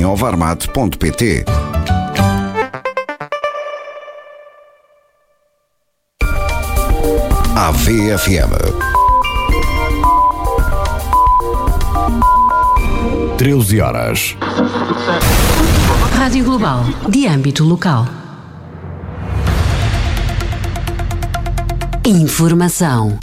em ovarmate.pt. AVFM 13 horas. Rádio Global, de âmbito local. Informação.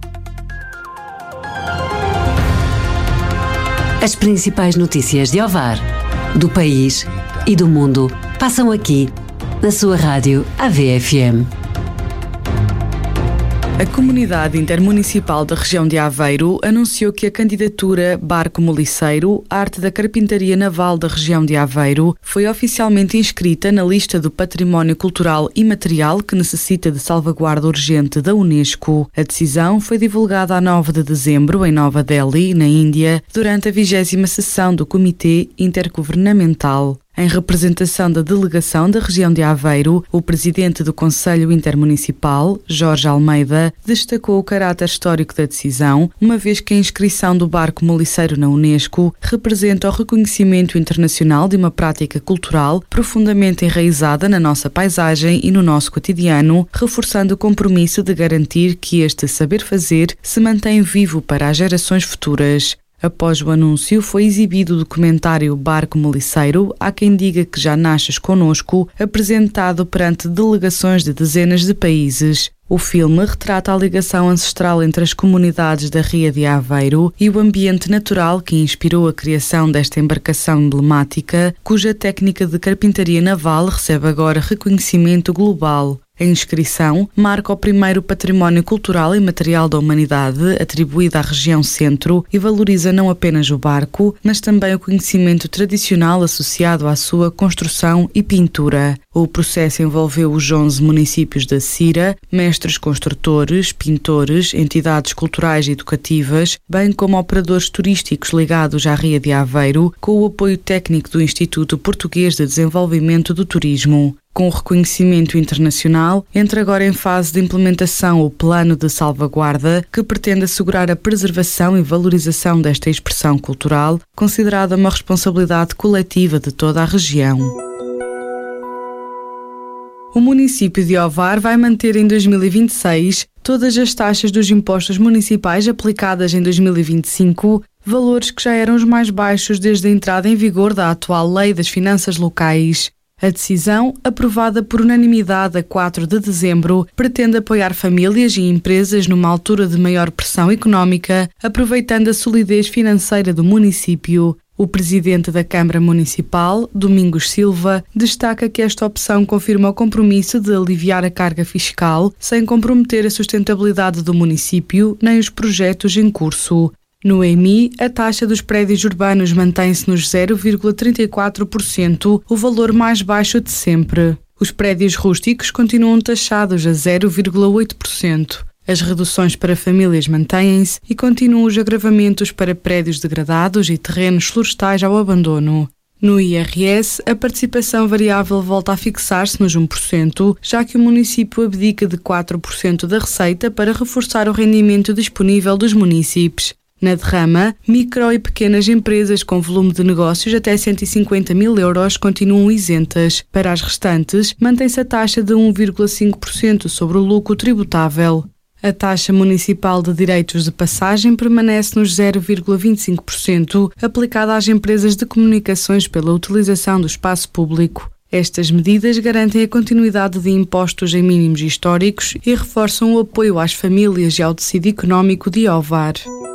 As principais notícias de Ovar, do país e do mundo passam aqui, na sua rádio AVFM. A Comunidade Intermunicipal da Região de Aveiro anunciou que a candidatura Barco Moliceiro, Arte da Carpintaria Naval da Região de Aveiro, foi oficialmente inscrita na lista do Património Cultural Imaterial que necessita de salvaguarda urgente da Unesco. A decisão foi divulgada a 9 de dezembro em Nova Delhi, na Índia, durante a 20ª sessão do Comitê Intergovernamental. Em representação da delegação da região de Aveiro, o presidente do Conselho Intermunicipal, Jorge Almeida, destacou o caráter histórico da decisão, uma vez que a inscrição do Barco Moliceiro na Unesco representa o reconhecimento internacional de uma prática cultural profundamente enraizada na nossa paisagem e no nosso cotidiano, reforçando o compromisso de garantir que este saber fazer se mantém vivo para as gerações futuras. Após o anúncio, foi exibido o documentário Barco Moliceiro, Há Quem Diga Que Já Nasces Conosco, apresentado perante delegações de dezenas de países. O filme retrata a ligação ancestral entre as comunidades da Ria de Aveiro e o ambiente natural que inspirou a criação desta embarcação emblemática, cuja técnica de carpintaria naval recebe agora reconhecimento global. A inscrição marca o primeiro património cultural e material da humanidade atribuído à região centro e valoriza não apenas o barco, mas também o conhecimento tradicional associado à sua construção e pintura. O processo envolveu os 11 municípios da Cira, mestres construtores, pintores, entidades culturais e educativas, bem como operadores turísticos ligados à Ria de Aveiro, com o apoio técnico do Instituto Português de Desenvolvimento do Turismo. Com o reconhecimento internacional, entra agora em fase de implementação o Plano de Salvaguarda, que pretende assegurar a preservação e valorização desta expressão cultural, considerada uma responsabilidade coletiva de toda a região. O município de Ovar vai manter em 2026 todas as taxas dos impostos municipais aplicadas em 2025, valores que já eram os mais baixos desde a entrada em vigor da atual Lei das Finanças Locais. A decisão, aprovada por unanimidade a 4 de dezembro, pretende apoiar famílias e empresas numa altura de maior pressão económica, aproveitando a solidez financeira do município. O presidente da Câmara Municipal, Domingos Silva, destaca que esta opção confirma o compromisso de aliviar a carga fiscal sem comprometer a sustentabilidade do município nem os projetos em curso. No EMI, a taxa dos prédios urbanos mantém-se nos 0,34%, o valor mais baixo de sempre. Os prédios rústicos continuam taxados a 0,8%. As reduções para famílias mantêm-se e continuam os agravamentos para prédios degradados e terrenos florestais ao abandono. No IRS, a participação variável volta a fixar-se nos 1%, já que o município abdica de 4% da receita para reforçar o rendimento disponível dos munícipes. Na derrama, micro e pequenas empresas com volume de negócios até 150 mil euros continuam isentas. Para as restantes, mantém-se a taxa de 1,5% sobre o lucro tributável. A taxa municipal de direitos de passagem permanece nos 0,25%, aplicada às empresas de comunicações pela utilização do espaço público. Estas medidas garantem a continuidade de impostos em mínimos históricos e reforçam o apoio às famílias e ao tecido económico de Ovar.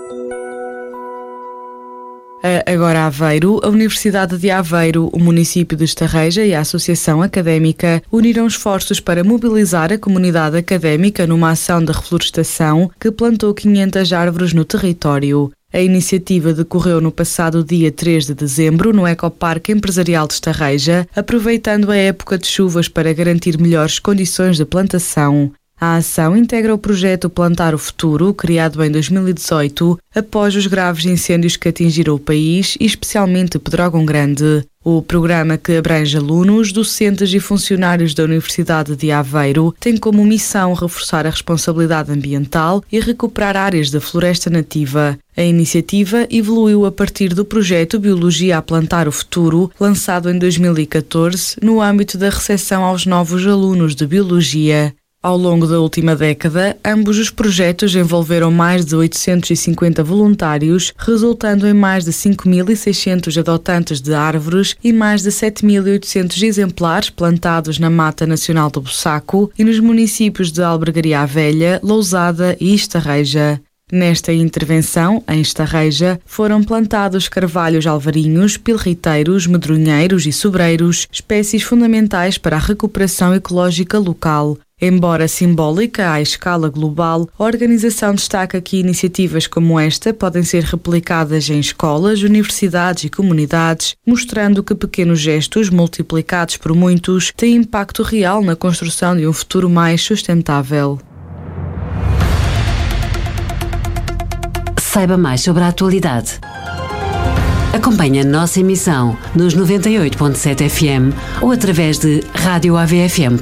Agora Aveiro, a Universidade de Aveiro, o município de Estarreja e a Associação Académica uniram esforços para mobilizar a comunidade académica numa ação de reflorestação que plantou 500 árvores no território. A iniciativa decorreu no passado dia 3 de dezembro no Ecoparque Empresarial de Estarreja, aproveitando a época de chuvas para garantir melhores condições de plantação. A ação integra o projeto Plantar o Futuro, criado em 2018, após os graves incêndios que atingiram o país, e especialmente Pedrógão Grande. O programa, que abrange alunos, docentes e funcionários da Universidade de Aveiro, tem como missão reforçar a responsabilidade ambiental e recuperar áreas da floresta nativa. A iniciativa evoluiu a partir do projeto Biologia a Plantar o Futuro, lançado em 2014, no âmbito da recepção aos novos alunos de Biologia. Ao longo da última década, ambos os projetos envolveram mais de 850 voluntários, resultando em mais de 5.600 adotantes de árvores e mais de 7.800 exemplares plantados na Mata Nacional do Bussaco e nos municípios de Albergaria à Velha, Lousada e Estarreja. Nesta intervenção, em Estarreja, foram plantados carvalhos alvarinhos, pilriteiros, medronheiros e sobreiros, espécies fundamentais para a recuperação ecológica local. Embora simbólica à escala global, a organização destaca que iniciativas como esta podem ser replicadas em escolas, universidades e comunidades, mostrando que pequenos gestos, multiplicados por muitos, têm impacto real na construção de um futuro mais sustentável. Saiba mais sobre a atualidade. Acompanhe a nossa emissão nos 98.7 FM ou através de radioavfm.pt.